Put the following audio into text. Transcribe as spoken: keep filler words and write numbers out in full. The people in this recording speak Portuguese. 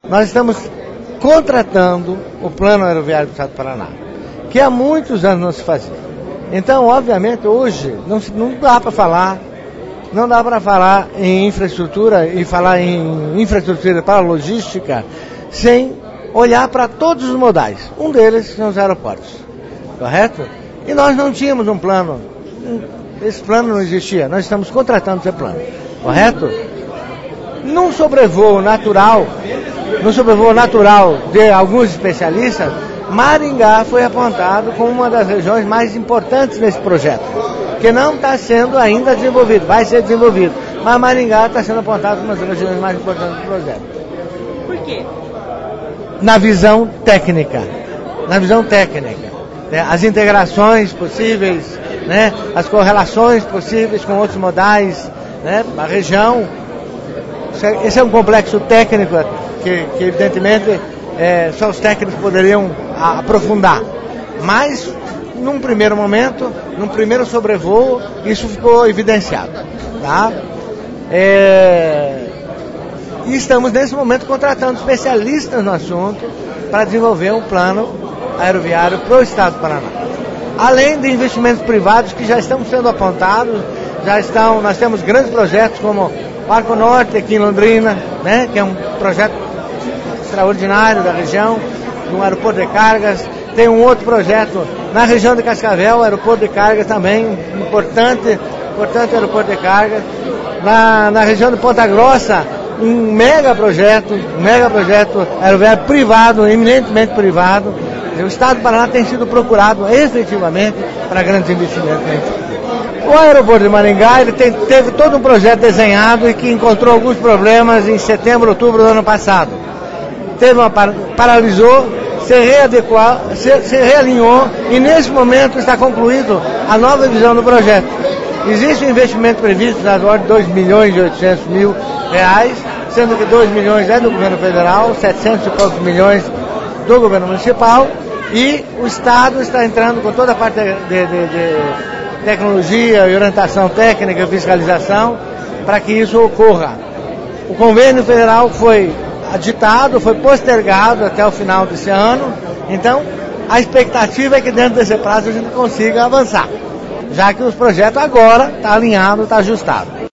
nós estamos contratando o Plano Aeroviário do Estado do Paraná, que há muitos anos não se fazia. Então, obviamente, hoje não, não dá para falar, não dá para falar em infraestrutura e falar em infraestrutura para a logística sem olhar para todos os modais. Um deles são os aeroportos, correto? E nós não tínhamos um plano, esse plano não existia, nós estamos contratando esse plano, correto? Num sobrevoo natural, no sobrevoo natural de alguns especialistas, Maringá foi apontado como uma das regiões mais importantes nesse projeto, que não está sendo ainda desenvolvido, vai ser desenvolvido, mas Maringá está sendo apontado como uma das regiões mais importantes do projeto. Por quê? Na visão técnica, na visão técnica, né? As integrações possíveis, né? As correlações possíveis com outros modais, né? A região, esse é um complexo técnico que, que evidentemente, é, só os técnicos poderiam aprofundar, mas num primeiro momento, num primeiro sobrevoo, isso ficou evidenciado, tá? É... E estamos nesse momento contratando especialistas no assunto para desenvolver um plano aeroviário para o Estado do Paraná. Além de investimentos privados que já estão sendo apontados, já estão, nós temos grandes projetos como o Arco Norte aqui em Londrina, né, que é um projeto extraordinário da região, no aeroporto de cargas. Tem um outro projeto na região de Cascavel, aeroporto de cargas também, importante, importante aeroporto de cargas. Na, na região de Ponta Grossa, um mega projeto, um mega projeto aeroviário privado, eminentemente privado. O Estado do Paraná tem sido procurado efetivamente para grandes investimentos. O aeroporto de Maringá ele tem, teve todo um projeto desenhado e que encontrou alguns problemas em setembro, outubro do ano passado. Teve uma paralisou, se readequou, se, se realinhou e nesse momento está concluído a nova visão do projeto. Existe um investimento previsto na ordem de dois milhões e oitocentos mil reais, sendo que dois milhões é do governo federal, setecentos e poucos milhões do governo municipal, e o Estado está entrando com toda a parte de, de, de tecnologia e orientação técnica e fiscalização para que isso ocorra. O convênio federal foi aditado, foi postergado até o final desse ano, então a expectativa é que dentro desse prazo a gente consiga avançar, já que os projetos agora estão alinhados, estão ajustados.